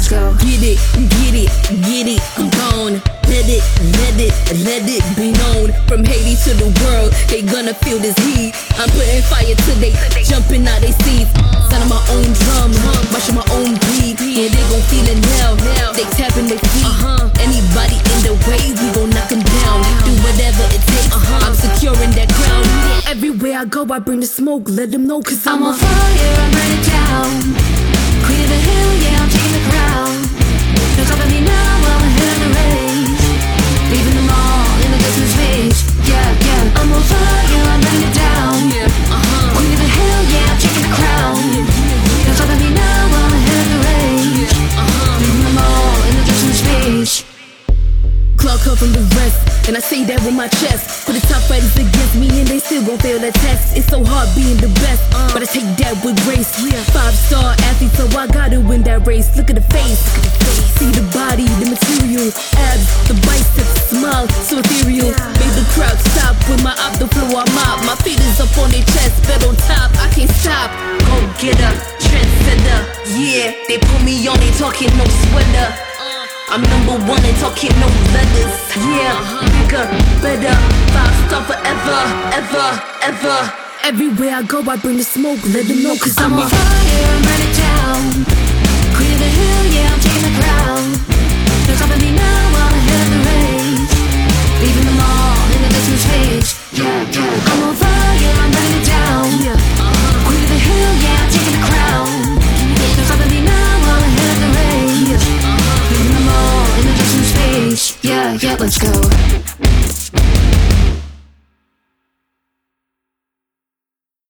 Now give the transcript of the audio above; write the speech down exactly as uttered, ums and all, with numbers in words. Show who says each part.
Speaker 1: let's go.
Speaker 2: Get it, get it, get it, I'm gone. Let it, let it, let it be known. From Haiti to the world, they gonna feel this heat. I'm putting fire till they jumping out they seats. Sounding my own drum, marching my own beat. Yeah, they gon' feel it now. They tapping their feet. Anybody in the way, we gon' knock them down. Do whatever it takes, I'm securing that crown. Everywhere I go, I bring the smoke. Let them know, cause I'm,
Speaker 1: I'm on fire, I'm burning down. Queen of the hill, yeah, I'm taking the crown. They're stopping me now, I'm ahead of the race. Leaving them all in the distance reach. Yeah, yeah, I'm on fire, I'm burning it down. Queen of the hill, yeah, I'm taking the crown. They're stopping me now, I'm ahead of the race. Leaving them all in the distance reach.
Speaker 2: Clark up from the rest, and I say that with my chest. For the top fighters against me, and they still gon' fail that test. It's so hard being the best, but I take that with grace. Five star athlete, so I gotta win that race. Look at the face, see the body, the material, abs, the biceps, smile, so ethereal. Make the crowd stop with my op the flow I mop. My feet is up on their chest, bed on top, I can't stop. Go get up, trendsetter, yeah. They put me on, they talking no sweater. I'm number one and talking no letters. Yeah, bigger, better, five star forever, ever, ever. Everywhere I go, I bring the smoke. Let them know, cause I'm,
Speaker 1: I'm on
Speaker 2: a
Speaker 1: fire, I'm burning down. Queen of the hill, yeah, I'm taking the crown. They're stopping me now, I'm ahead of the race. Leaving them all in the distance reach. Yeah, yeah. I'm on fire, I'm burning it down. Queen of the hill, yeah, I'm taking the crown. They're stopping me now, I'm ahead of the race. Leaving them all in the distance reach. Yeah, yeah, let's go.